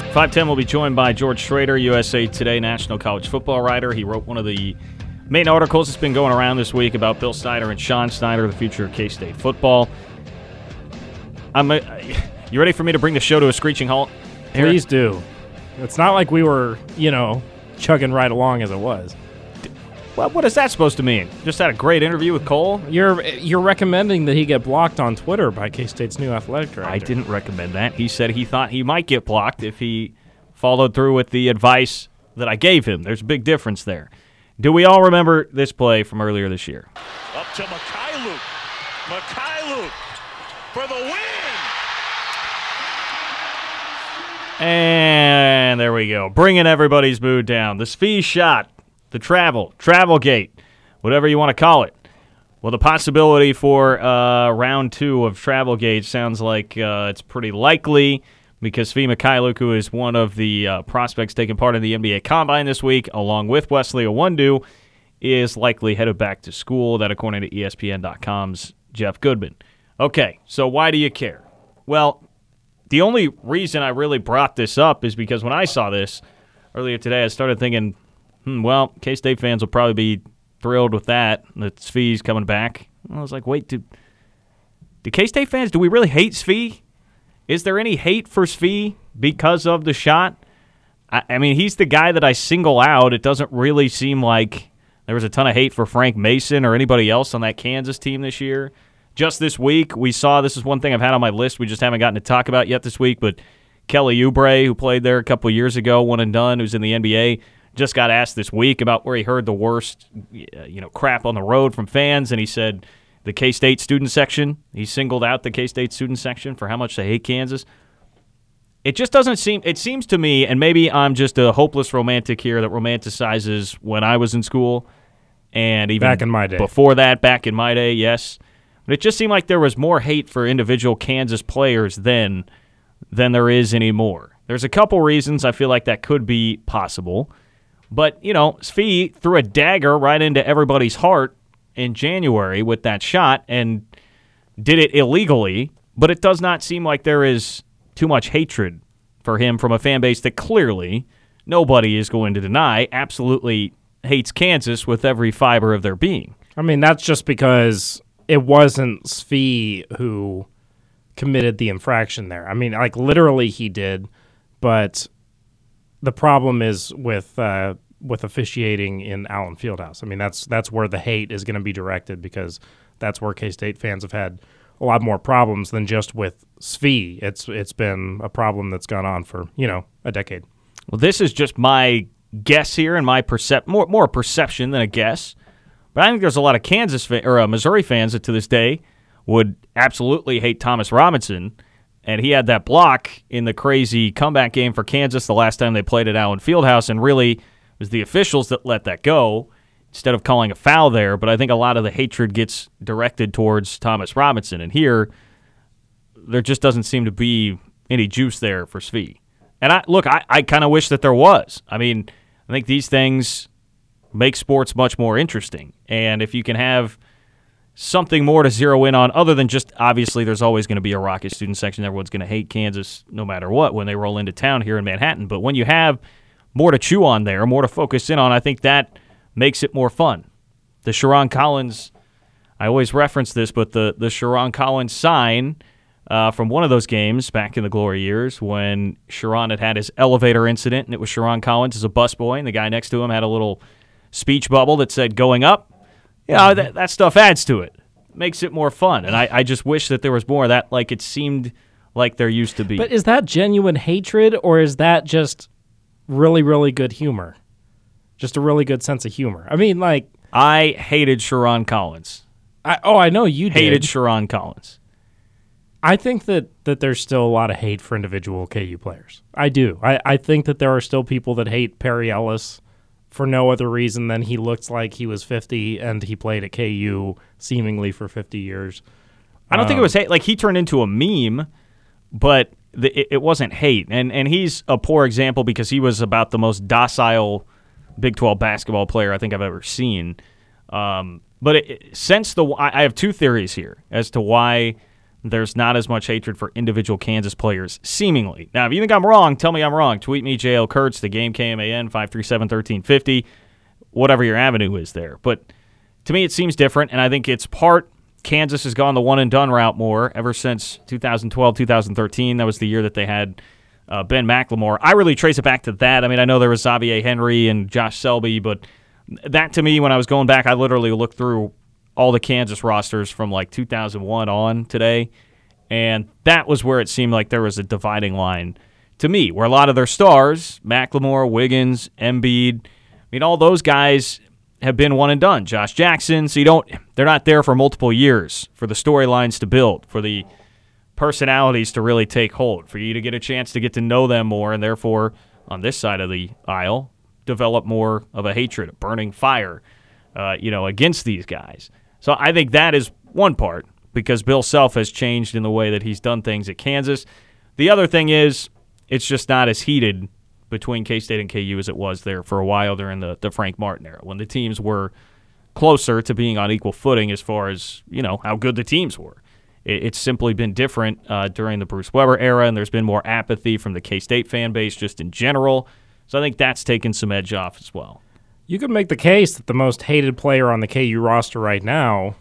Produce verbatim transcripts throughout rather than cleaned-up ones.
five ten will be joined by George Schrader, U S A Today national college football writer. He wrote one of the main articles that's been going around this week about Bill Snyder and Sean Snyder, the future of K-State football. I'm, uh, you ready for me to bring the show to a screeching halt? Please do. It's not like we were, you know, chugging right along as it was. Well, what is that supposed to mean? Just had a great interview with Cole? You're you're recommending that he get blocked on Twitter by K-State's new athletic director. I didn't recommend that. He said he thought he might get blocked if he followed through with the advice that I gave him. There's a big difference there. Do we all remember this play from earlier this year? Up to Mikhailuk. Mikhailuk for the win! And there we go. Bringing everybody's mood down. The Svi shot. The travel, travel gate, whatever you want to call it. Well, the possibility for uh, round two of Travel Gate sounds like uh, it's pretty likely because Svi Mikhailuk, who is one of the uh, prospects taking part in the N B A Combine this week, along with Wesley Iwundu, is likely headed back to school. That according to E S P N dot com's Jeff Goodman. Okay, so why do you care? Well, the only reason I really brought this up is because when I saw this earlier today, I started thinking, Hmm, well, K-State fans will probably be thrilled with that, that Svi's coming back. I was like, wait, do, do K-State fans, do we really hate Svi? Is there any hate for Svi because of the shot? I, I mean, he's the guy that I single out. It doesn't really seem like there was a ton of hate for Frank Mason or anybody else on that Kansas team this year. Just this week, we saw, this is one thing I've had on my list we just haven't gotten to talk about yet this week, but Kelly Oubre, who played there a couple of years ago, one and done, who's in the N B A, just got asked this week about where he heard the worst, you know, crap on the road from fans, and he said the K-State student section. He singled out the K-State student section for how much they hate Kansas. It just doesn't seem – it seems to me, and maybe I'm just a hopeless romantic here that romanticizes when I was in school and even back in my day. Before that, back in my day, yes. But it just seemed like there was more hate for individual Kansas players then than there is anymore. There's a couple reasons I feel like that could be possible. But, you know, Svi threw a dagger right into everybody's heart in January with that shot and did it illegally, but it does not seem like there is too much hatred for him from a fan base that clearly nobody is going to deny absolutely hates Kansas with every fiber of their being. I mean, that's just because it wasn't Svi who committed the infraction there. I mean, like, literally he did, but the problem is with uh, with officiating in Allen Fieldhouse. I mean, that's that's where the hate is going to be directed because that's where K-State fans have had a lot more problems than just with Svi. It's it's been a problem that's gone on for, you know, a decade. Well, this is just my guess here and my percep more more perception than a guess. But I think there's a lot of Kansas fa- or uh, Missouri fans that to this day would absolutely hate Thomas Robinson. And he had that block in the crazy comeback game for Kansas the last time they played at Allen Fieldhouse, and really it was the officials that let that go instead of calling a foul there. But I think a lot of the hatred gets directed towards Thomas Robinson. And here, there just doesn't seem to be any juice there for Svi. And I look, I, I kind of wish that there was. I mean, I think these things make sports much more interesting. And if you can have something more to zero in on other than just obviously there's always going to be a Rocket student section. Everyone's going to hate Kansas no matter what when they roll into town here in Manhattan. But when you have more to chew on there, more to focus in on, I think that makes it more fun. The Sherron Collins, I always reference this, but the, the Sherron Collins sign uh, from one of those games back in the glory years when Sherron had had his elevator incident, and it was Sherron Collins as a busboy, and the guy next to him had a little speech bubble that said going up. You know, that, that stuff adds to it. Makes it more fun. And I, I just wish that there was more of that like it seemed like there used to be. But is that genuine hatred or is that just really, really good humor? Just a really good sense of humor. I mean, like... I hated Sherron Collins. I, oh, I know you did. Hated Sherron Collins. I think that, that there's still a lot of hate for individual K U players. I do. I, I think that there are still people that hate Perry Ellis for no other reason than he looks like he was fifty and he played at K U seemingly for fifty years. I don't um, think it was hate. Like, he turned into a meme, but the, it, it wasn't hate. And and he's a poor example because he was about the most docile Big twelve basketball player I think I've ever seen. Um, but it, since the – I have two theories here as to why there's not as much hatred for individual Kansas players, seemingly. Now, if you think I'm wrong, tell me I'm wrong. Tweet me, J L Kurtz, the game K M A N, five three seven, one three five zero, whatever your avenue is there. But to me, it seems different, and I think it's part Kansas has gone the one-and-done route more ever since two thousand twelve, two thousand thirteen. That was the year that they had uh, Ben McLemore. I really trace it back to that. I mean, I know there was Xavier Henry and Josh Selby, but that to me, when I was going back, I literally looked through all the Kansas rosters from like two thousand one on today, and that was where it seemed like there was a dividing line to me, where a lot of their stars, McLemore, Wiggins, Embiid, I mean, all those guys have been one and done. Josh Jackson, so you don't, they're not there for multiple years, for the storylines to build, for the personalities to really take hold, for you to get a chance to get to know them more, and therefore, on this side of the aisle, develop more of a hatred, a burning fire, uh, you know, against these guys. So I think that is one part, because Bill Self has changed in the way that he's done things at Kansas. The other thing is, it's just not as heated between K-State and K U as it was there for a while during the, the Frank Martin era, when the teams were closer to being on equal footing as far as, you know, how good the teams were. It, it's simply been different uh, during the Bruce Weber era, and there's been more apathy from the K-State fan base just in general. So I think that's taken some edge off as well. You could make the case that the most hated player on the K U roster right now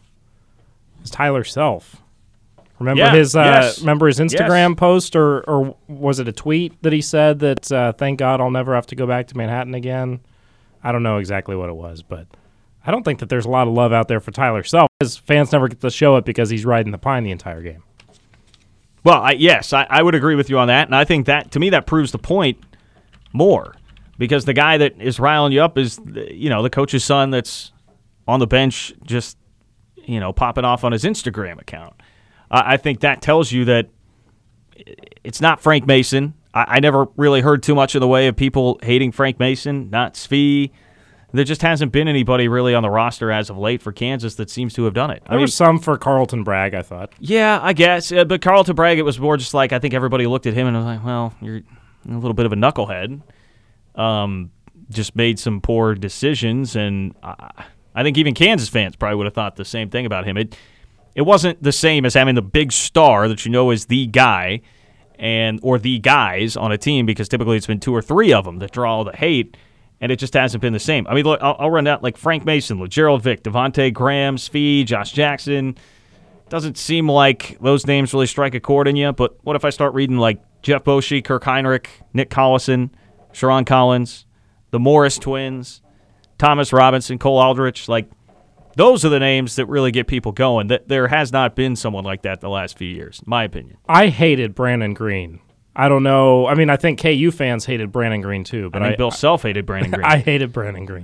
is Tyler Self. Remember yeah, his uh, yes. remember his Instagram yes. post, or or was it a tweet that he said that uh, thank God I'll never have to go back to Manhattan again? I don't know exactly what it was, but I don't think that there's a lot of love out there for Tyler Self, because fans never get to show it because he's riding the pine the entire game. Well, I, yes, I, I would agree with you on that, and I think that, to me, that proves the point more. Because the guy that is riling you up is, you know, the coach's son that's on the bench just, you know, popping off on his Instagram account. Uh, I think that tells you that it's not Frank Mason. I, I never really heard too much in the way of people hating Frank Mason, not Svi. There just hasn't been anybody really on the roster as of late for Kansas that seems to have done it. There I mean, was some for Carlton Bragg, I thought. Yeah, I guess. Uh, but Carlton Bragg, it was more just like, I think everybody looked at him and was like, well, you're a little bit of a knucklehead. Um, just made some poor decisions, and I, I think even Kansas fans probably would have thought the same thing about him. It it wasn't the same as having the big star that you know is the guy, and or the guys on a team, because typically it's been two or three of them that draw all the hate, and it just hasn't been the same. I mean, look, I'll, I'll run out like Frank Mason, Gerald Vick, Devontae Graham, Svi, Josh Jackson. Doesn't seem like those names really strike a chord in you, but what if I start reading like Jeff Boschee, Kirk Heinrich, Nick Collison, Sharon Collins, the Morris twins, Thomas Robinson, Cole Aldrich, like those are the names that really get people going. That there has not been someone like that the last few years, in my opinion. I hated Brandon Green. I don't know. I mean, I think K U fans hated Brandon Green too, but I think I, Bill Self hated Brandon Green. I hated Brandon Green.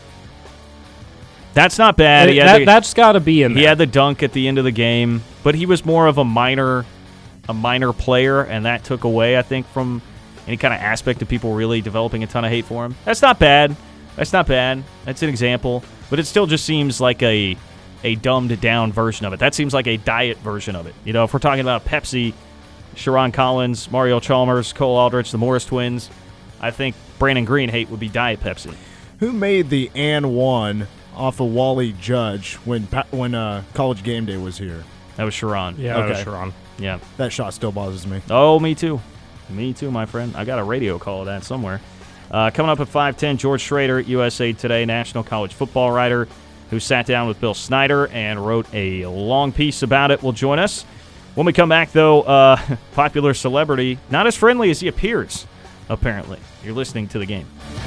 That's not bad. He that, the, that's got to be in there. He had the dunk at the end of the game, but he was more of a minor, a minor player, and that took away, I think, from any kind of aspect of people really developing a ton of hate for him. That's not bad. That's not bad. That's an example. But it still just seems like a a dumbed-down version of it. That seems like a diet version of it. You know, if we're talking about Pepsi, Sharon Collins, Mario Chalmers, Cole Aldrich, the Morris twins, I think Brandon Green hate would be Diet Pepsi. Who made the and one off of Wally Judge when when uh, College Game Day was here? That was Sharon. Yeah, okay. that was Sharon. Yeah. That shot still bothers me. Oh, me too. Me too, my friend. I got a radio call of that somewhere. Uh, coming up at five ten, George Schrader, U S A Today national college football writer who sat down with Bill Snyder and wrote a long piece about it, will join us. When we come back, though, uh, popular celebrity, not as friendly as he appears, apparently. You're listening to The Game.